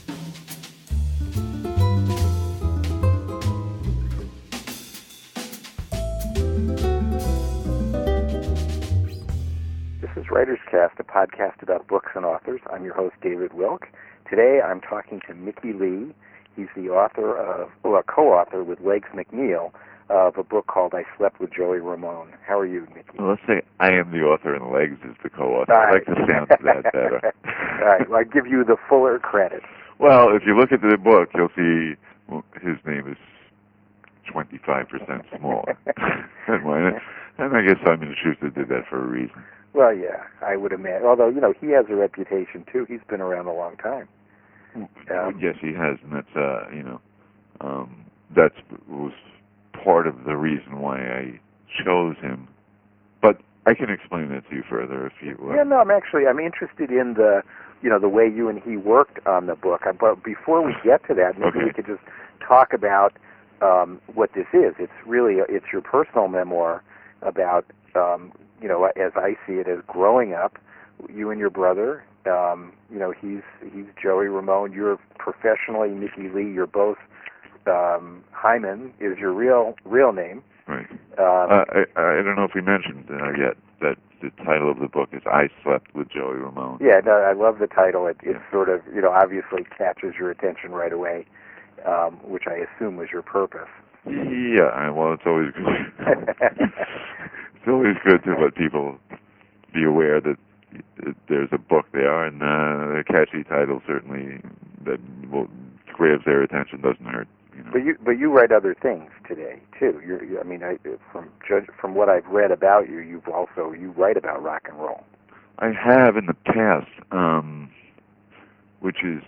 This is Writer's Cast, a podcast about books and authors. I'm your host, David Wilk. Today I'm talking to Mickey Lee. He's the author of, or a co-author with Legs McNeil, of a book called I Slept with Joey Ramone. How are you, Mickey? Well, let's say I am the author and Legs is the co-author. I like the sound of that better. All right, well, I give you the fuller credit. Well, if you look at the book, you'll see his name is 25% smaller. And I guess Simon & Schuster did that for a reason. Well, yeah, I would imagine. Although, you know, he has a reputation, too. He's been around a long time. Yes, he has, and that's, that was part of the reason why I chose him. But I can explain that to you further if you want. Yeah, no, I'm interested in the, the way you and he worked on the book. But before we get to that, maybe we could just talk about what this is. It's your personal memoir about, as I see it, as growing up, you and your brother. He's Joey Ramone. You're professionally Mickey Lee. You're both Hyman is your real name. Right. I don't know if we mentioned yet that the title of the book is I Slept with Joey Ramone. Yeah, no, I love the title. It sort of, obviously catches your attention right away, which I assume was your purpose. Yeah, well, it's always good. It's always good to let people be aware that there's a book there, and a catchy title certainly that grabs their attention doesn't hurt. But you write other things today too. From what I've read about you, you write about rock and roll. I have in the past, which is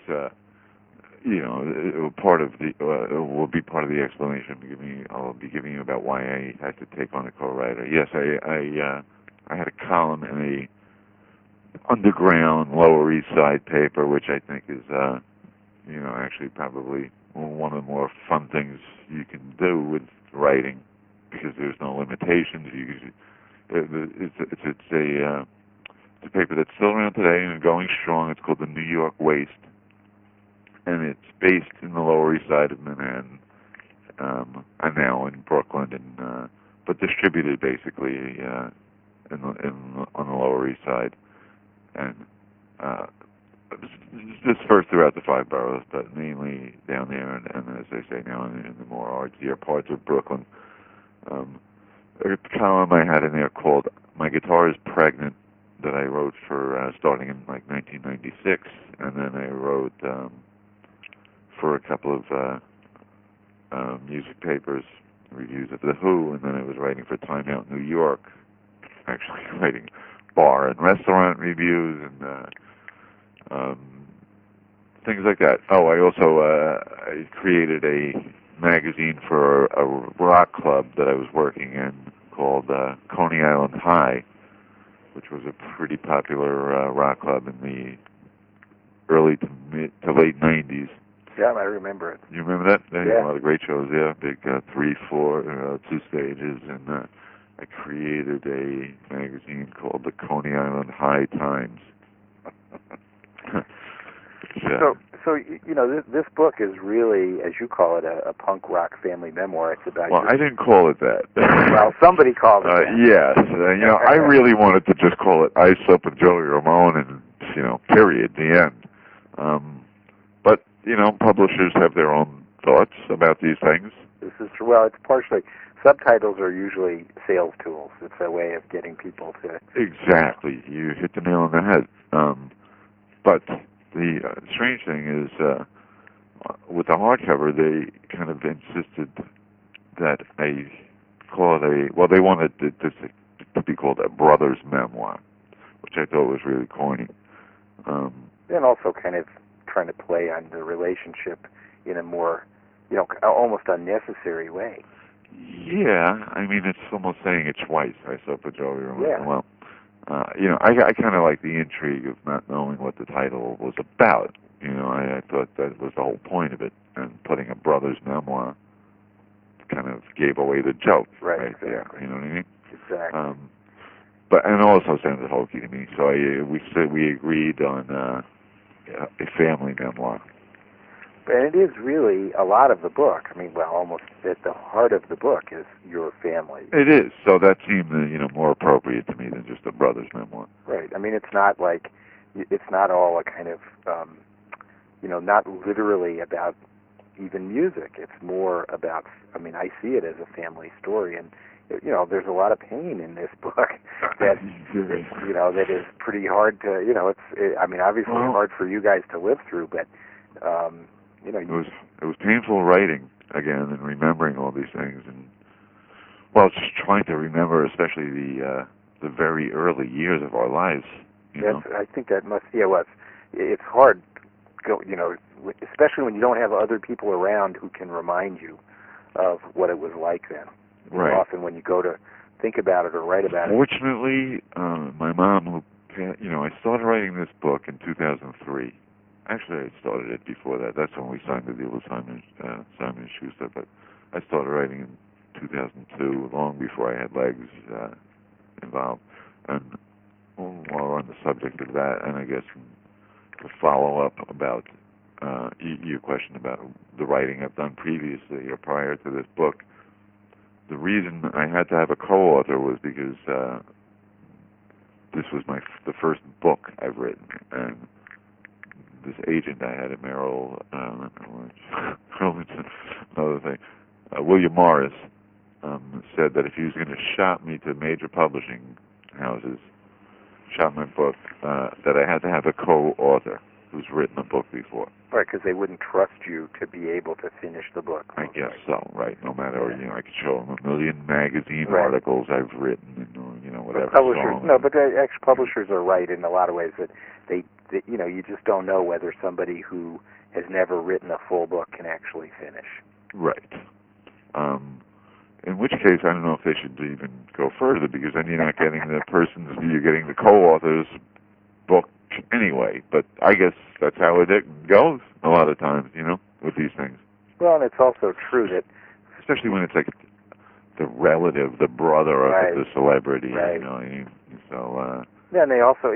part of the will be part of the explanation. I'll be giving you about why I had to take on a co-writer. Yes, I had a column in a underground Lower East Side paper, which I think is actually probably one of the more fun things you can do with writing, because there's no limitations. It's a paper that's still around today and going strong. It's called the New York Waste, and it's based in the Lower East Side of Manhattan, and now in Brooklyn, but distributed basically on the Lower East Side, and dispersed throughout the 5 boroughs, but mainly down there, and as they say now, in the more artsier parts of Brooklyn. A column I had in there called "My Guitar is Pregnant" that I wrote for starting in 1996, and then I wrote for a couple of music papers, reviews of The Who, and then I was writing for Time Out New York, actually writing bar and restaurant reviews and things like that. Oh, I also I created a magazine for a rock club that I was working in called Coney Island High, which was a pretty popular rock club in the early to late 90s. Yeah, I remember it. You remember that? They had a lot of great shows there, big 3 floor, 2 stages, and I created a magazine called the Coney Island High Times. So this book is really, as you call it, a punk rock family memoir. It's about. Well, I didn't call it that. Well, somebody called it that. Yes, I really wanted to just call it "I Slept with Joey Ramone" and period, the end. But publishers have their own thoughts about these things. This is true. Well, it's partially. Subtitles are usually sales tools. It's a way of getting people to. Exactly, you hit the nail on the head. But the strange thing is, with the hardcover, they kind of insisted that I call it they wanted it to be called a brother's memoir, which I thought was really corny. And also kind of trying to play on the relationship in a more, almost unnecessary way. Yeah, I mean, it's almost saying it twice. I slept with Joey Ramone. Yeah. Well, I kind of like the intrigue of not knowing what the title was about. I thought that was the whole point of it, and putting a brother's memoir kind of gave away the joke. Right, right exactly. there. You know what I mean? Exactly. But and also sounded hokey to me, so we agreed on a family memoir. And it is really a lot of the book. I mean, well, almost at the heart of the book is your family. It is. So that seemed, more appropriate to me than just a brother's memoir. Right. I mean, it's not all a kind of, not literally about even music. It's more about, I see it as a family story, and, there's a lot of pain in this book that, that is pretty hard to, obviously hard for you guys to live through, but, it was painful writing again and remembering all these things, and just trying to remember, especially the very early years of our lives. I think that must. It's hard, especially when you don't have other people around who can remind you of what it was like then. Right. Often when you go to think about it or write about Fortunately, my mom, I started writing this book in 2003. Actually, I started it before that. That's when we signed the deal with Simon & Schuster. But I started writing in 2002, long before I had legs involved. And while we're on the subject of that, and I guess to follow up about your question about the writing I've done previously or prior to this book, the reason I had to have a co-author was because this was the first book I've written, and this agent I had at Merrill another thing, William Morris, said that if he was going to shop me to major publishing houses, shop my book, that I had to have a co-author who's written a book before. Right, because they wouldn't trust you to be able to finish the book. I guess so, right. No matter, I could show them a million magazine articles I've written, and, whatever. But the publishers are right in a lot of ways that they you just don't know whether somebody who has never written a full book can actually finish. Right. In which case, I don't know if they should even go further, because then you're not getting you're getting the co-author's book anyway. But I guess that's how it goes a lot of times, with these things. Well, and it's also true that, especially when it's like the relative, the brother of the celebrity, right. So. Yeah, and they also,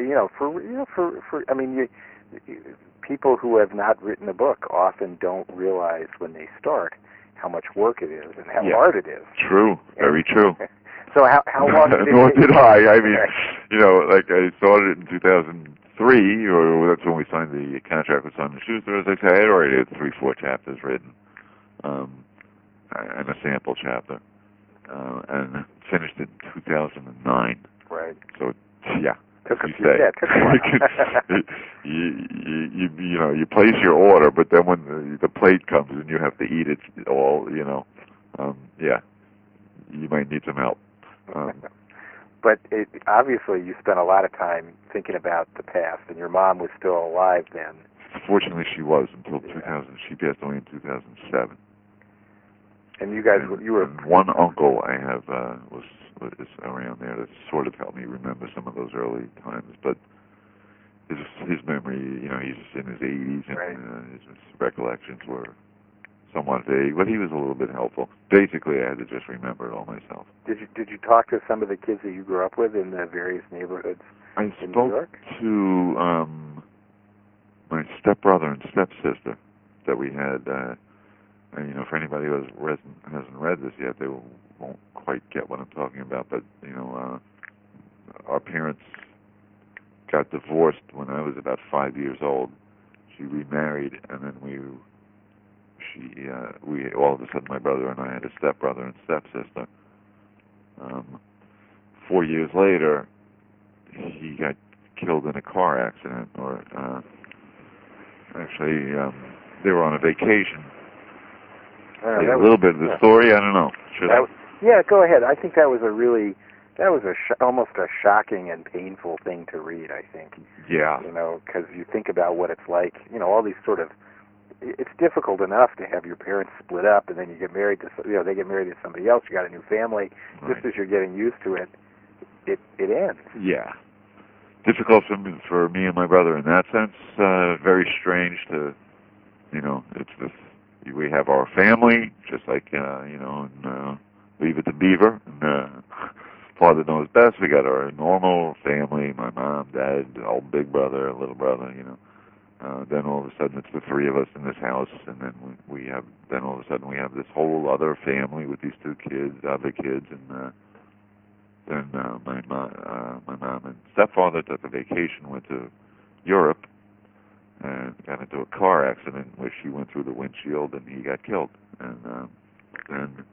people who have not written a book often don't realize when they start how much work it is and how hard it is. True, very true. So how long did it Nor take? did I. I mean, like I started it in 2003, or that's when we signed the contract with Simon & Schuster. As I say, I had already had 3-4 chapters written, and a sample chapter, and finished it in 2009. Right. So, yeah. Took a while. You place your order, but then when the plate comes and you have to eat it all, you might need some help. But obviously you spent a lot of time thinking about the past, and your mom was still alive then. Fortunately, she was until 2000. She passed away in 2007. And you guys, you were... One uncle I have was around there that sort of helped me remember some of those early times, but his memory, he's in his 80s, and his recollections were somewhat vague, but he was a little bit helpful. Basically, I had to just remember it all myself. Did you talk to some of the kids that you grew up with in the various neighborhoods in New York? I spoke to my stepbrother and stepsister that we had. And, for anybody who hasn't read this yet, they won't quite get what I'm talking about. But our parents got divorced when I was about 5 years old. She remarried, and then we all of a sudden, my brother and I had a stepbrother and stepsister. 4 years later, he got killed in a car accident, or actually, they were on a vacation. A little bit of the story, I don't know. Yeah, go ahead. I think that was almost a shocking and painful thing to read, I think. Yeah. Because you think about what it's like, all these sort of, it's difficult enough to have your parents split up, and then you get married to, they get married to somebody else, you got a new family. Right. Just as you're getting used to it, it ends. Yeah. Difficult for me and my brother in that sense. Very strange to, it's this. We have our family, just like, and Leave It to Beaver. And, Father Knows Best. We got our normal family, my mom, dad, old big brother, little brother, Then all of a sudden it's the three of us in this house, and then then all of a sudden we have this whole other family with these two kids, other kids, and then my mom and stepfather took a vacation, went to Europe, and got into a car accident where she went through the windshield and he got killed. And then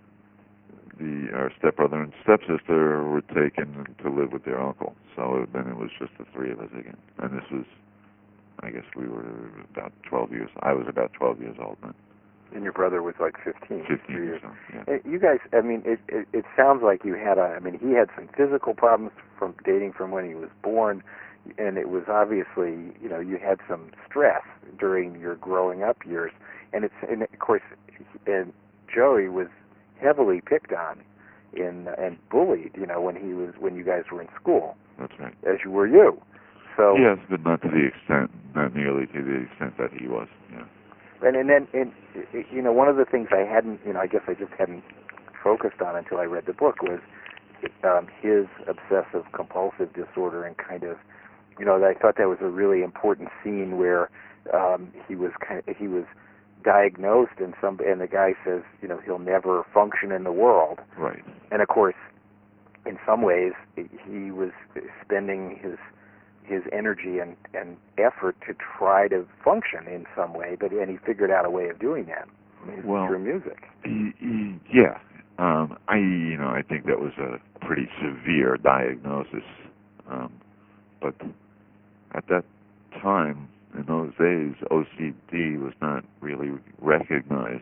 our stepbrother and stepsister were taken to live with their uncle. So then it was just the three of us again. And this was, I guess we were about 12 years. I was about 12 years old then. And your brother was like 15. 15 years old, yeah. You guys, I mean, it sounds like you had he had some physical problems from dating from when he was born, and it was obviously, you had some stress during your growing up years. And of course, Joey was heavily picked on and bullied, when you guys were in school. That's right. As you were you. So yes, but not nearly to the extent that he was. Yeah. And then one of the things I hadn't, I guess I just hadn't focused on until I read the book was his obsessive compulsive disorder, and kind of, I thought that was a really important scene where he was diagnosed, and the guy says, he'll never function in the world. Right. And of course, in some ways, he was spending his energy and effort to try to function in some way, and he figured out a way of doing that through music. Yeah. I think that was a pretty severe diagnosis. But at that time, in those days, OCD was not really recognized.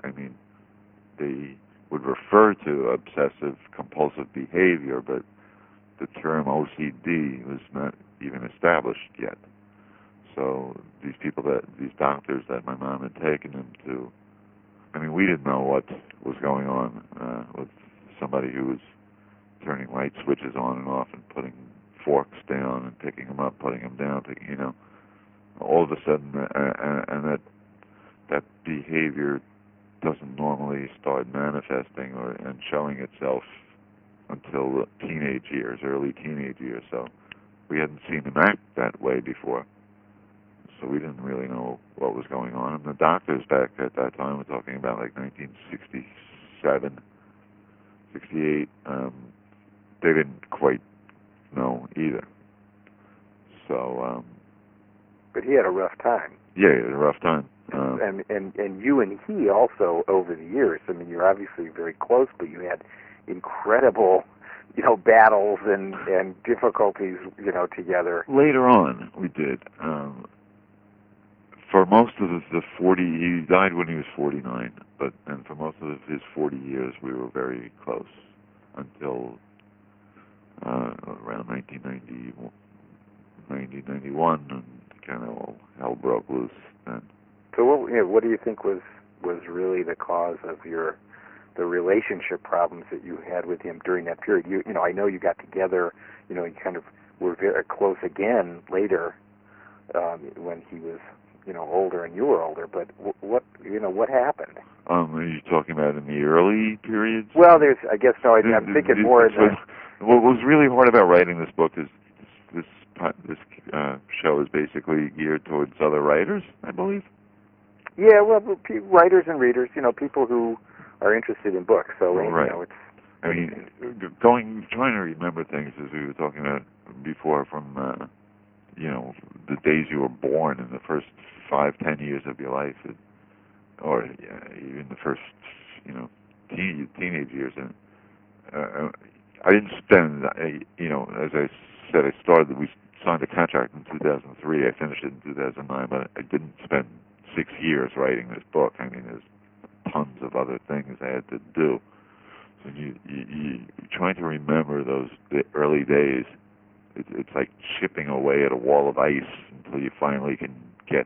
They would refer to obsessive compulsive behavior, but the term OCD was not even established yet. So these doctors that my mom had taken him to, we didn't know what was going on with somebody who was turning light switches on and off and putting forks down and picking them up, putting them down, all of a sudden, and that behavior doesn't normally start manifesting and showing itself until early teenage years. So we hadn't seen him act that way before. So we didn't really know what was going on. And the doctors back at that time were talking about like 1967, 68. They didn't quite know either. So. But he had a rough time. Yeah, he had a rough time. And you and he also, over the years, you're obviously very close, but you had incredible, battles and difficulties, together. Later on, we did. For most of the 40, he died when he was 49, and for most of his 40 years, we were very close until around 1991, and kind of all hell broke loose then. So what do you think was really the cause of the relationship problems that you had with him during that period? I know you got together, you kind of were very close again later when he was, older and you were older. But what happened? Are you talking about in the early periods? Well, I'm thinking more in the... What was really hard about writing this book is this show is basically geared towards other writers, I believe. Yeah, well, writers and readers, people who are interested in books. So, right. It's... trying to remember things, as we were talking about before, from, the days you were born in the first 5-10 years of your life, or even the first, teenage years. And I didn't spend, as I said, we signed a contract in 2003. I finished it in 2009, but I didn't spend 6 years writing this book. There's tons of other things I had to do. So you trying to remember the early days. It's like chipping away at a wall of ice until you finally can get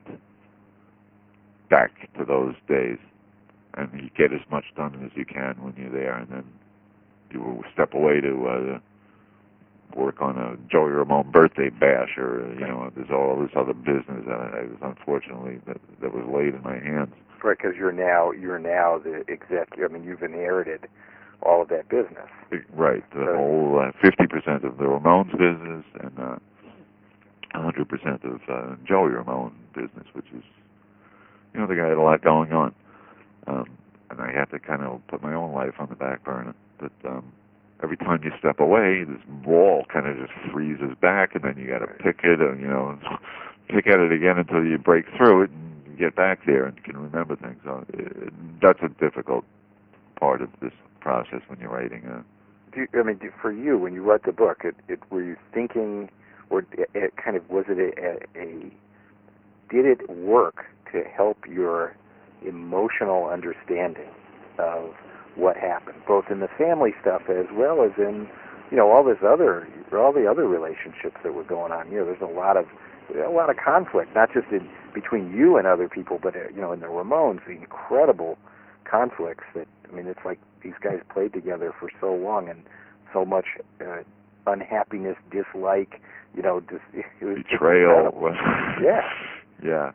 back to those days, and you get as much done as you can when you're there, and then you will step away to work on a Joey Ramone birthday bash, or there's all this other business that unfortunately that was laid in my hands. Right, because you're now the executive. You've inherited all of that business. Right, the whole 50% of the Ramones business, and 100% of Joey Ramone business, which is, the guy had a lot going on. And I had to kind of put my own life on the back burner. But every time you step away, this wall kind of just freezes back, and then you got to pick it, and pick at it again until you break through it and get back there and can remember things. So that's a difficult part of this process when you're writing. For you, when you wrote the book, were you thinking, or it kind of was it did it work to help your emotional understanding of what happened, both in the family stuff as well as in all the other relationships that were going on? There's a lot of conflict, not just between you and other people, but in the Ramones, the incredible conflicts that, it's like these guys played together for so long, and so much unhappiness, dislike, it was betrayal. Yeah. Yeah.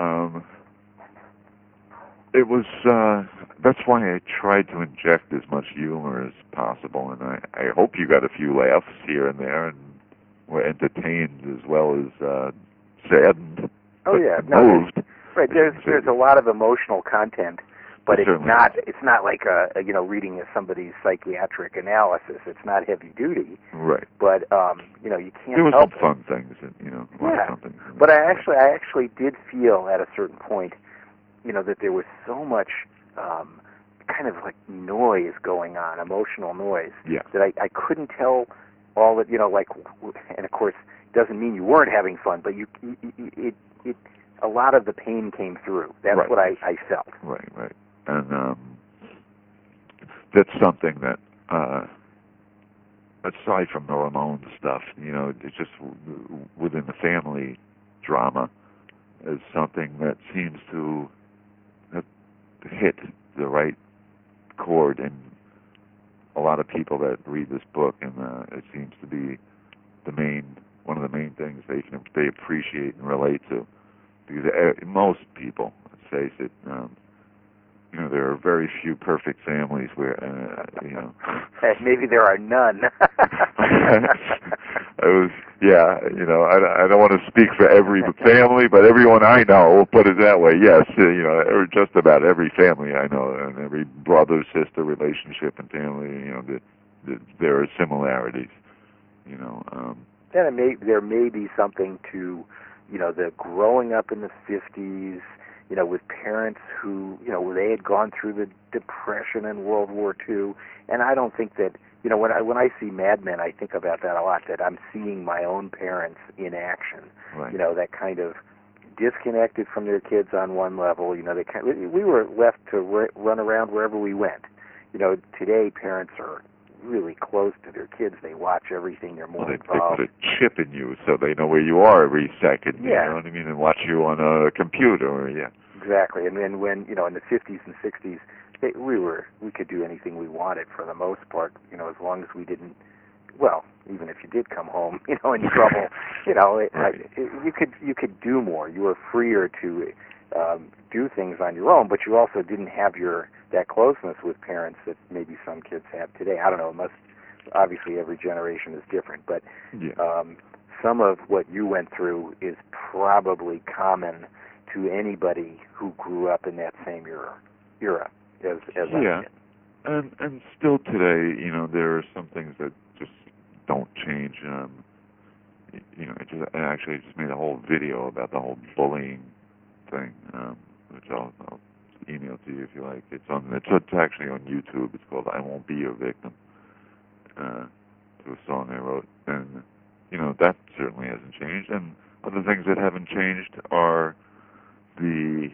It was, that's why I tried to inject as much humor as possible, and I hope you got a few laughs here and there, and were entertained as well as saddened. Oh, yeah. Moved. Right, there's a lot of emotional content, but it's not like reading somebody's psychiatric analysis. It's not heavy duty. Right. But you can't. There were help some fun things, a lot of fun things. But I actually did feel at a certain point, that there was so much kind of like noise going on, emotional noise, that I couldn't tell all that, and of course, it doesn't mean you weren't having fun, but a lot of the pain came through. That's what I felt. Right. And that's something that, aside from the Ramones stuff, it's just within the family drama is something that seems to have hit the right chord in a lot of people that read this book, and it seems to be one of the main things they appreciate and relate to. Because most people, let's face it, there are very few perfect families where, maybe there are none. I don't want to speak for every family, but everyone I know, we'll put it that way, yes, just about every family I know, and every brother, sister relationship and family, there are similarities, And there may be something to, the growing up in the 50s, with parents who, they had gone through the Depression and World War II, and I don't think that, when I see Mad Men, I think about that a lot, that I'm seeing my own parents in action, right. That kind of disconnected from their kids on one level, we were left to run around wherever we went. Today parents are really close to their kids. They watch everything. They're more involved. They put a chip in you so they know where you are every second. Yeah. You know what I mean? And watch you on a computer. Yeah. Exactly. And then when in the 50s and 60s, we could do anything we wanted for the most part. As long as we didn't. Well, even if you did come home, in trouble, right. You could do more. You were freer to do things on your own, but you also didn't have that closeness with parents that maybe some kids have today. I don't know. Obviously every generation is different, but some of what you went through is probably common to anybody who grew up in that same era as I did. And still today, there are some things that just don't change. I actually just made a whole video about the whole bullying thing, which I'll email to you if you like. It's actually on YouTube. It's called "I Won't Be Your Victim." To a song I wrote, and that certainly hasn't changed. And other things that haven't changed are the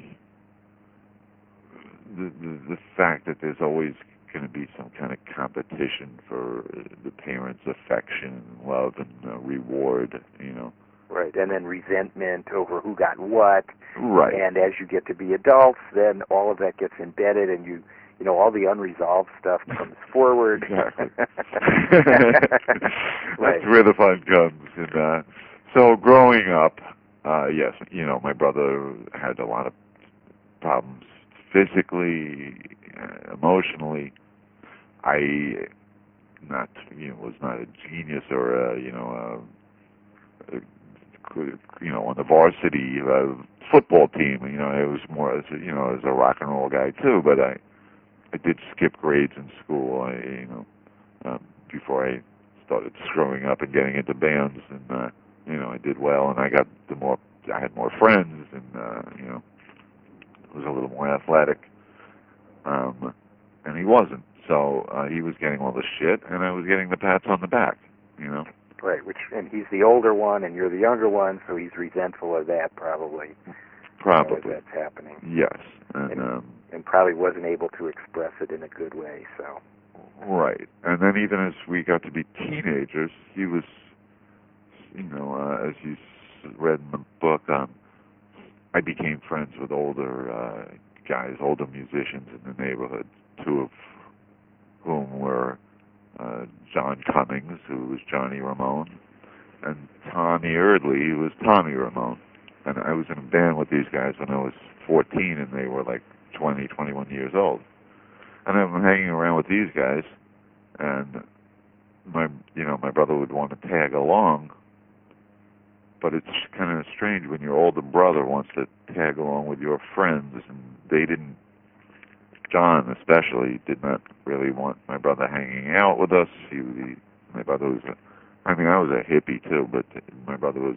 fact that there's always going to be some kind of competition for the parents' affection, and love, and reward. Right, and then resentment over who got what. Right. And as you get to be adults, then all of that gets embedded, and all the unresolved stuff comes forward. Exactly. Right. That's where the fun comes. And so growing up, yes, my brother had a lot of problems physically, emotionally. I was not a genius or a on the varsity football team. I was more as a rock and roll guy too. But I did skip grades in school. Before I started screwing up and getting into bands, and I did well, and I had more friends, and was a little more athletic. And he wasn't. So he was getting all the shit, and I was getting the pats on the back. Right, and he's the older one, and you're the younger one, so he's resentful of that, probably. Probably. That's happening. Yes. And probably wasn't able to express it in a good way, so. Right. And then even as we got to be teenagers, he was, as you read in the book, I became friends with older guys, older musicians in the neighborhood, two of whom were John Cummings, who was Johnny Ramone, and Tommy Erdley, who was Tommy Ramone. And I was in a band with these guys when I was 14, and they were like 20, 21 years old. And I'm hanging around with these guys, and my brother would want to tag along, but it's kind of strange when your older brother wants to tag along with your friends, and they didn't. John especially did not really want my brother hanging out with us. My brother was, I was a hippie too, but my brother was,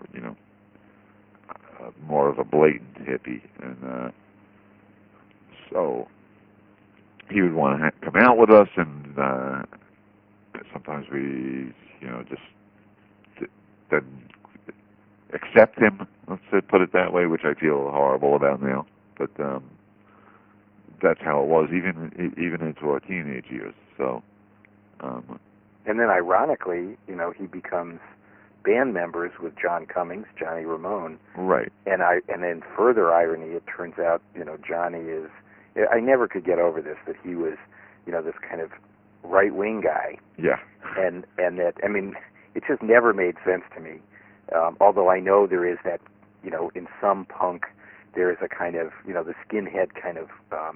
more of a blatant hippie, and so he would want to come out with us, and sometimes we, just didn't accept him. Let's put it that way, which I feel horrible about now, but. That's how it was, even into our teenage years. So, and then ironically, he becomes band members with John Cummings, Johnny Ramone. Right. And then further irony, it turns out, Johnny is. I never could get over this, that he was, this kind of right-wing guy. Yeah. And that, it just never made sense to me. Although I know there is that, in some punk. There is a kind of, the skinhead kind of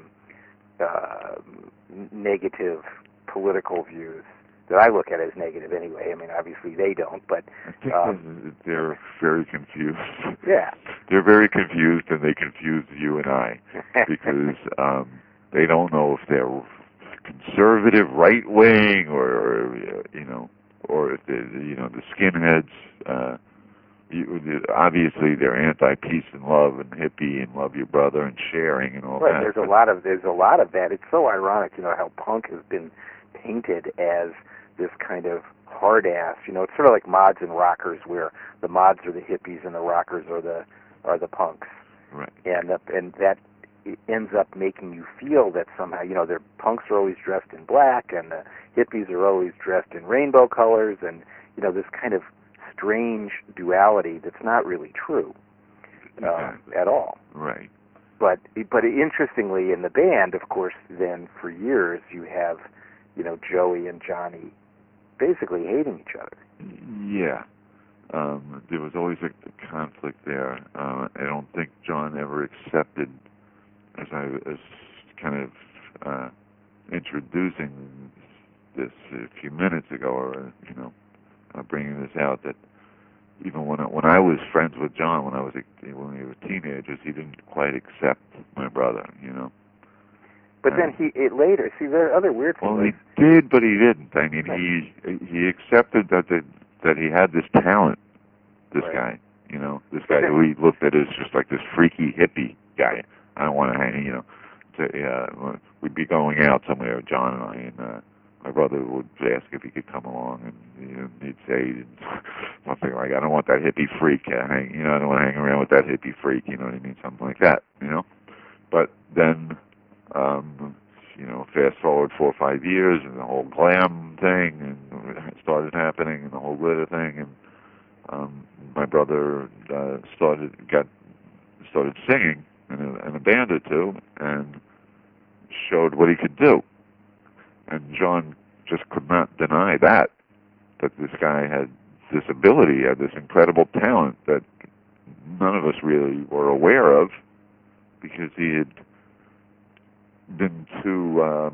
negative political views that I look at as negative anyway. Obviously they don't, but... I think they're very confused. Yeah. They're very confused, and they confuse you and I, because they don't know if they're conservative, right-wing, or if they're, the skinheads... obviously they're anti-peace and love and hippie and love your brother and sharing and all that. Right, there's a lot of that. It's so ironic, how punk has been painted as this kind of hard ass. It's sort of like mods and rockers, where the mods are the hippies and the rockers are the punks. Right. And that ends up making you feel that somehow, their punks are always dressed in black and the hippies are always dressed in rainbow colors, and this kind of strange duality that's not really true at all. Right. But interestingly, in the band, of course, then for years you have, Joey and Johnny basically hating each other. Yeah. There was always a conflict there. I don't think John ever accepted, as I was kind of introducing this a few minutes ago, or bringing this out, that even when I was friends with John when we were teenagers, he didn't quite accept my brother, But then later, see, there are other weird things. Well, he did, but he didn't. He accepted that he had this talent. This guy, this guy who he looked at as just like this freaky hippie guy. I don't want to hang, we'd be going out somewhere, John and I, and my brother would ask if he could come along, and he'd say something like, "I don't want that hippie freak. I don't want to hang around with that hippie freak." You know what I mean? Something like that. But then, fast forward 4 or 5 years, and the whole glam thing and started happening, and the whole glitter thing, and my brother started singing in a band or two, and showed what he could do. And John just could not deny that this guy had this ability, had this incredible talent that none of us really were aware of, because he had been too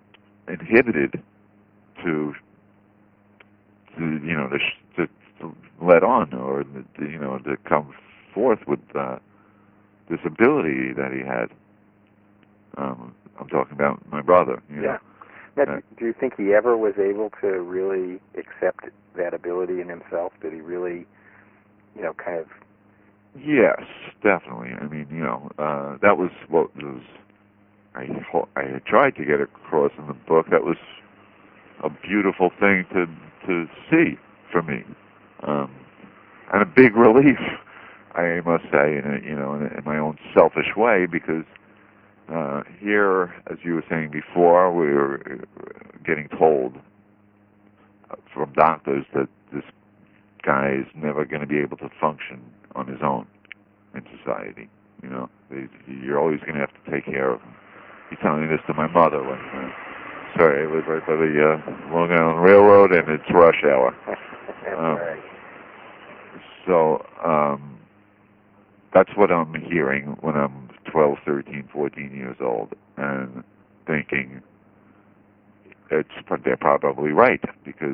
inhibited to let on, or to come forth with this ability that he had. I'm talking about my brother. You know. Now, do you think he ever was able to really accept that ability in himself? Did he really, kind of? Yes, definitely. I mean, that was what was. I had tried to get across in the book. That was a beautiful thing to see for me, and a big relief, I must say, in my own selfish way, because here, as you were saying before, we were getting told from doctors that this guy is never going to be able to function on his own in society. You're always going to have to take care of him. He's telling me this to my mother when, sorry, I live right by the Long Island Railroad, and it's rush hour. Right. So that's what I'm hearing when I'm 12, 13, 14 years old, and thinking they're probably right, because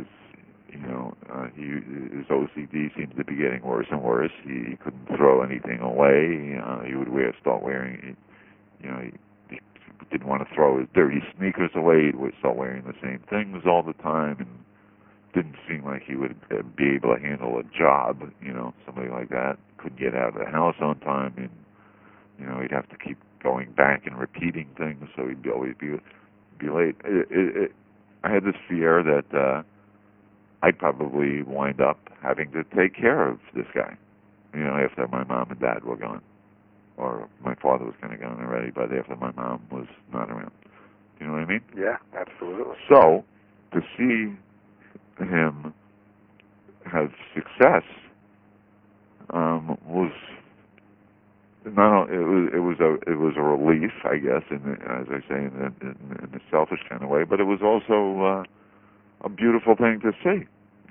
his OCD seems to be getting worse and worse. He couldn't throw anything away. He would start wearing, he didn't want to throw his dirty sneakers away. He would start wearing the same things all the time, and didn't seem like he would be able to handle a job. Somebody like that couldn't get out of the house on time, and he'd have to keep going back and repeating things, so he'd always be late. I had this fear that I'd probably wind up having to take care of this guy, after my mom and dad were gone. Or my father was kind of gone already, but after my mom was not around. You know what I mean? Yeah, absolutely. So, to see him have success was it was a relief, I guess, as I say, in a selfish kind of way, but it was also a beautiful thing to see,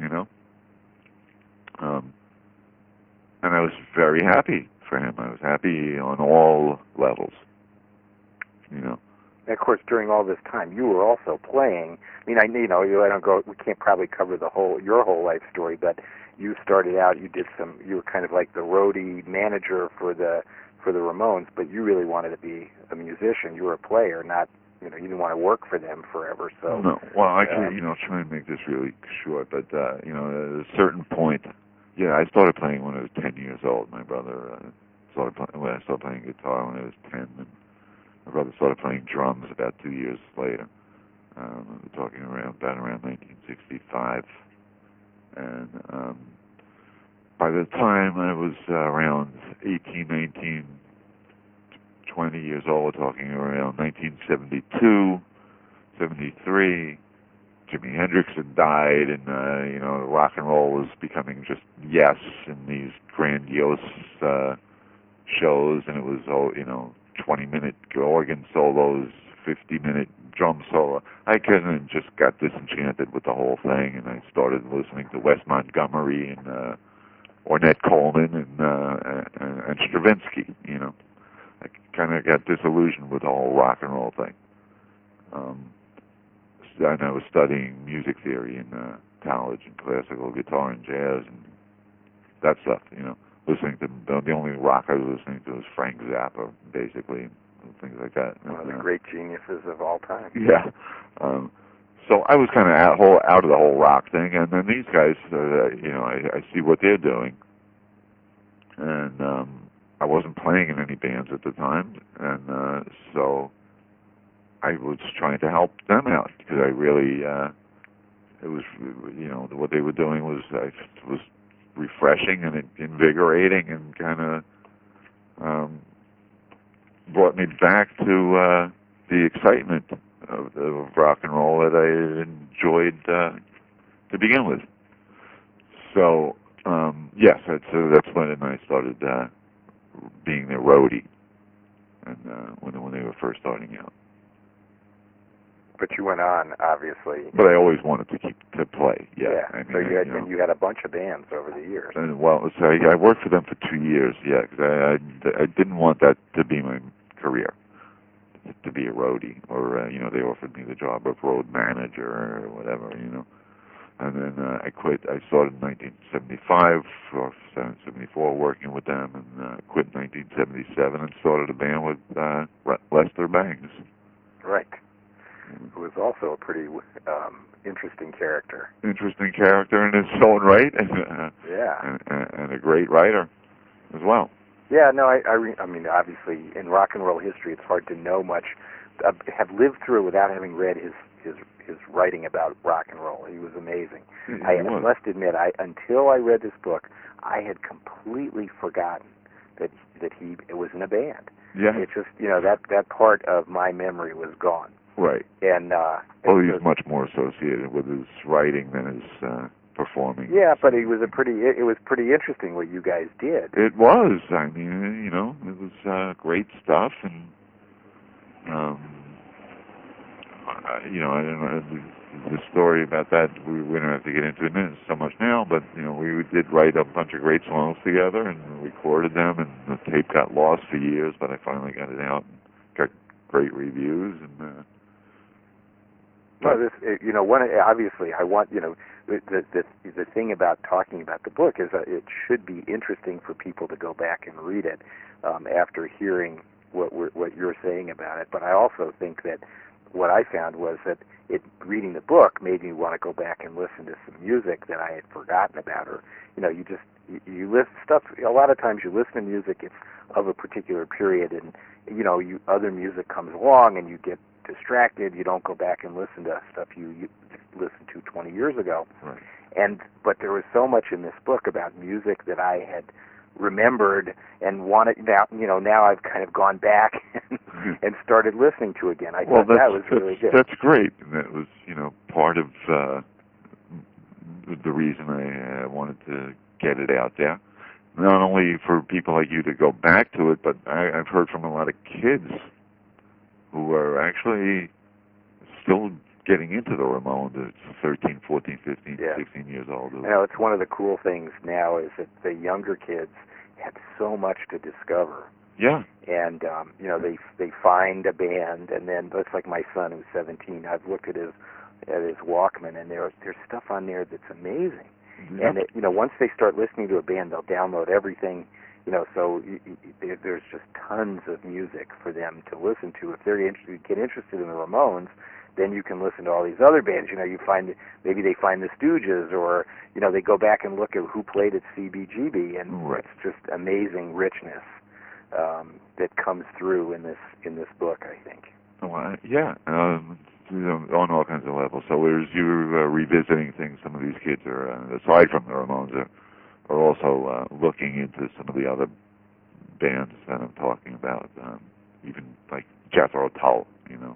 and I was very happy for him. I was happy on all levels, And of course, during all this time, you were also playing. I mean, I don't go. We can't probably cover your whole life story, but you started out. You were kind of like the roadie manager for the Ramones, but you really wanted to be a musician. You were a player, not. You didn't want to work for them forever. So no. Well, actually, try and make this really short, but at a certain point. Yeah, I started playing when I was 10 years old. My brother I started playing guitar when I was 10, and my brother started playing drums about 2 years later. We're talking around 1965, and by the time I was around 18, 19, 20 years old, we're talking around 1972, 73. Jimi Hendrix had died, and rock and roll was becoming just yes in these grandiose shows, and it was 20-minute organ solos, 50-minute drum solo. I kind of just got disenchanted with the whole thing, and I started listening to Wes Montgomery and Ornette Coleman and Stravinsky. I kind of got disillusioned with the whole rock and roll thing. And I was studying music theory in college, and classical guitar and jazz and that stuff. Listening to the only rock I was listening to was Frank Zappa, basically, and things like that. One of the great geniuses of all time. Yeah. So I was kind of out of the whole rock thing, and then these guys, I see what they're doing, and I wasn't playing in any bands at the time, and so I was trying to help them out, because I really, it was, what they were doing was refreshing and invigorating, and kind of brought me back to the excitement of rock and roll that I enjoyed to begin with. So, yes, that's when I started being their roadie, and when they were first starting out. But you went on, obviously. But I always wanted to play. Yeah. I mean, so you had a bunch of bands over the years. And, so I worked for them for 2 years. Yeah, because I didn't want that to be my career, to be a roadie, or they offered me the job of road manager or whatever. And then I quit. I started in 1975 or 74 working with them, and quit in 1977 and started a band with Lester Bangs. Right. Who was also a pretty interesting character. Interesting character in his own right, and yeah, and a great writer as well. Yeah, no, I mean, obviously, in rock and roll history, it's hard to know much. Have lived through it without having read his writing about rock and roll. He was amazing. I must admit, until I read this book, I had completely forgotten that he was in a band. Yeah. It just, that part of my memory was gone. Right. And he's much more associated with his writing than his performing. Yeah, but it was pretty interesting what you guys did. It was. I mean, it was great stuff, and I don't know the story about that. We don't have to get into it so much now, but we did write a bunch of great songs together and recorded them, and the tape got lost for years, but I finally got it out and got great reviews. And obviously, I want the thing about talking about the book is that it should be interesting for people to go back and read it after hearing what you're saying about it. But I also think that what I found was that reading the book made me want to go back and listen to some music that I had forgotten about, or you list stuff. A lot of times you listen to music, it's of a particular period, and other music comes along and you get distracted. You don't go back and listen to stuff you listened to 20 years ago. Right. But there was so much in this book about music that I had remembered and wanted. Now I've kind of gone back and started listening to again. I thought that was really good. That's great. And that was part of the reason I wanted to get it out there. Not only for people like you to go back to it, but I've heard from a lot of kids who are actually still getting into the Ramones. It's 13, 14, 15, 16 years old. It's one of the cool things now is that the younger kids have so much to discover. Yeah. And, they find a band, and then it's like my son who's 17. I've looked at his Walkman, and there's stuff on there that's amazing. Yep. And, once they start listening to a band, they'll download everything. So there's just tons of music for them to listen to. If they're get interested in the Ramones, then you can listen to all these other bands. Maybe they find the Stooges, or they go back and look at who played at CBGB, and right. It's just amazing richness that comes through in this book, I think. Well, yeah, on all kinds of levels. So as you're revisiting things, some of these kids are, aside from the Ramones, are also looking into some of the other bands that I'm talking about, even like Jethro Tull,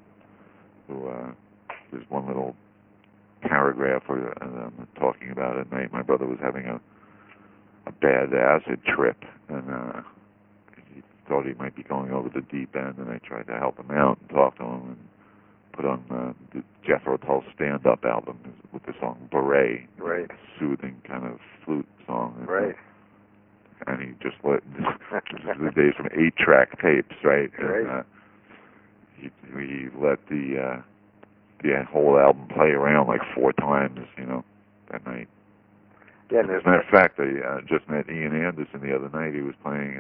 who there's one little paragraph where I'm talking about at night. My brother was having a bad acid trip, and he thought he might be going over the deep end, and I tried to help him out and talk to him and put on the Jethro Tull stand-up album with the song Beret, right? Soothing kind of flute song, right? And he just let this is the days from 8-track tapes, right? Right. And we let the whole album play around like 4 times, that night. Yeah, as a matter of fact, I just met Ian Anderson the other night. He was playing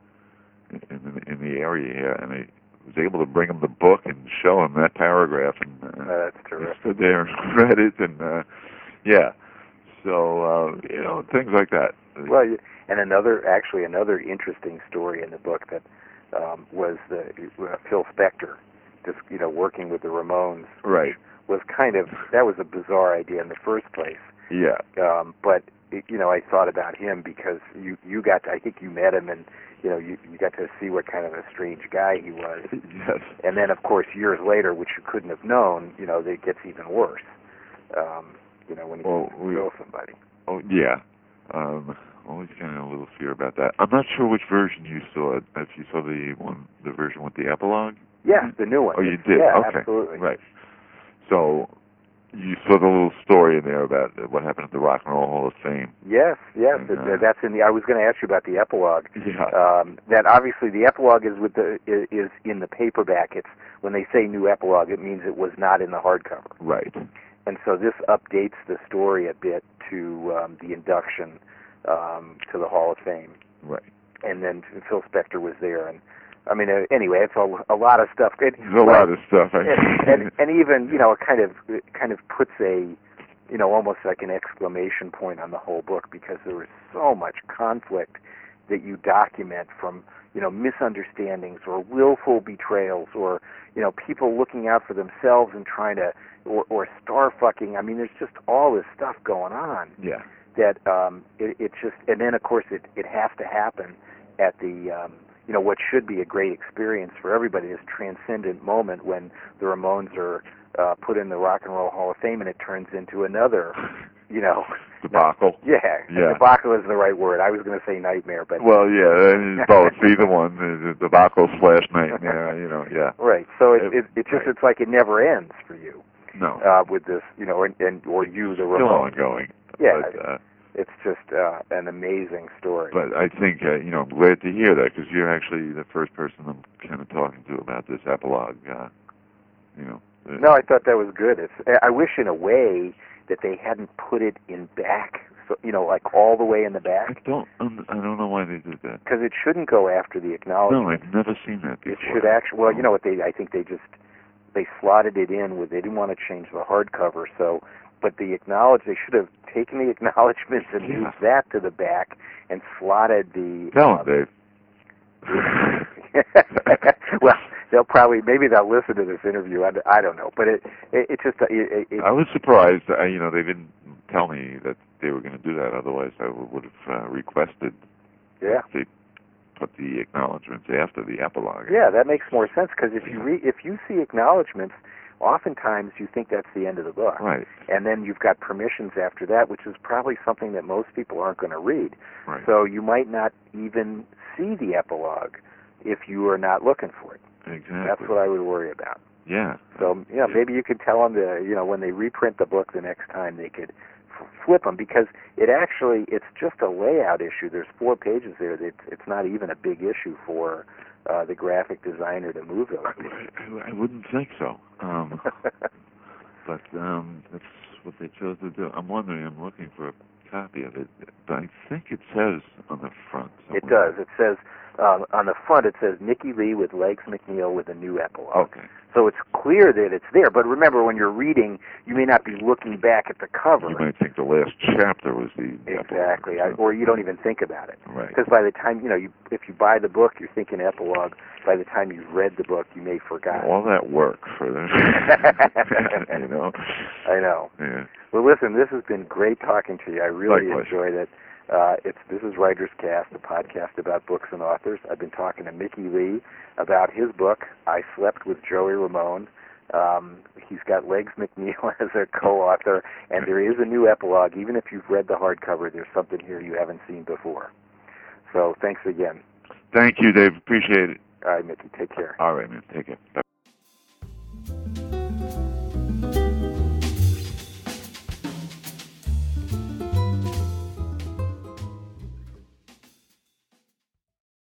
in the area here, and I was able to bring him the book and show him that paragraph, and that's terrific. He stood there and read it, and yeah. So things like that. Well, and another interesting story in the book that was the Phil Spector, just working with the Ramones, right? Was that was a bizarre idea in the first place. Yeah. But I thought about him because you got to, I think you met him, and you got to see what kind of a strange guy he was. Yes. And then of course years later, which you couldn't have known, it gets even worse. When you kill somebody. Oh yeah. Always kind of a little fear about that. I'm not sure which version you saw. If you saw the version with the epilogue. Yeah, the new one. Oh, you did? Yeah, okay. Absolutely. Right. So you saw the little story in there about what happened at the Rock and Roll Hall of Fame. Yes. And, that's in the. I was going to ask you about the epilogue. Yeah. That obviously the epilogue is in the paperback. It's when they say new epilogue, it means it was not in the hardcover. Right. And so this updates the story a bit to the induction to the Hall of Fame. Right. And then Phil Spector was there, and I mean, anyway, it's a lot of stuff. There's a lot of stuff. And even, you know, it kind of puts a, you know, almost like an exclamation point on the whole book, because there was so much conflict that you document, from, you know, misunderstandings or willful betrayals, or, you know, people looking out for themselves and trying to, or star fucking. I mean, there's just all this stuff going on. Yeah. That it just, and then of course it has to happen at the you know, what should be a great experience for everybody, this transcendent moment when the Ramones are put in the Rock and Roll Hall of Fame, and it turns into another, you know, debacle. Yeah. Debacle is the right word. I was going to say nightmare, but well, yeah, both. Either one, the debacle / nightmare. You know, yeah. Right. So it's like it never ends for you. No. With this, you know, or you, the Still Ramones. ongoing. Yeah. But, it's just an amazing story. But I think, you know, I'm glad to hear that, because you're actually the first person I'm kind of talking to about this epilogue. You know. No, I thought that was good. I wish, in a way, that they hadn't put it in back, so, you know, like all the way in the back. I don't know why they did that. Because it shouldn't go after the acknowledgement. No, I've never seen that before. It should actually. Well, you know what? I think they slotted it in with. They didn't want to change the hardcover, so. But they should have taken the acknowledgments and moved that to the back and slotted the. Tell them, Dave. Well, maybe they'll listen to this interview. I don't know, but it just. I was surprised. You know, they didn't tell me that they were going to do that. Otherwise, I would have requested. Yeah. They put the acknowledgments after the epilogue. Yeah, that makes more sense, because if you see acknowledgments, oftentimes you think that's the end of the book. Right. And then you've got permissions after that, which is probably something that most people aren't going to read. Right. So you might not even see the epilogue if you are not looking for it. Exactly. That's what I would worry about. Yeah. So, you know, maybe you could tell them to, you know, when they reprint the book the next time, they could flip them, because it's just a layout issue. There's 4 pages there. It's not even a big issue for the graphic designer to move those. I wouldn't think so. But that's what they chose to do. I'm looking for a copy of it, but I think it says on the front somewhere. It does. It says, on the front, it says Nicky Lee with Legs McNeil with a new epilogue. Okay. So it's clear that it's there, but remember, when you're reading, you may not be looking back at the cover. You might think the last chapter was the Exactly, epilogue. or you don't even think about it. Right. Because by the time, you know, if you buy the book, you're thinking epilogue. By the time you've read the book, you may have forgotten. All that work for them. You know? I know. Yeah. Well, listen, this has been great talking to you. I really Likewise. enjoyed it. This is Writer's Cast, a podcast about books and authors. I've been talking to Mickey Lee about his book, I Slept with Joey Ramone. He's got Legs McNeil as a co-author, and there is a new epilogue. Even if you've read the hardcover, there's something here you haven't seen before. So thanks again. Thank you, Dave. Appreciate it. All right, Mickey, take care. All right, man. Take care. Bye.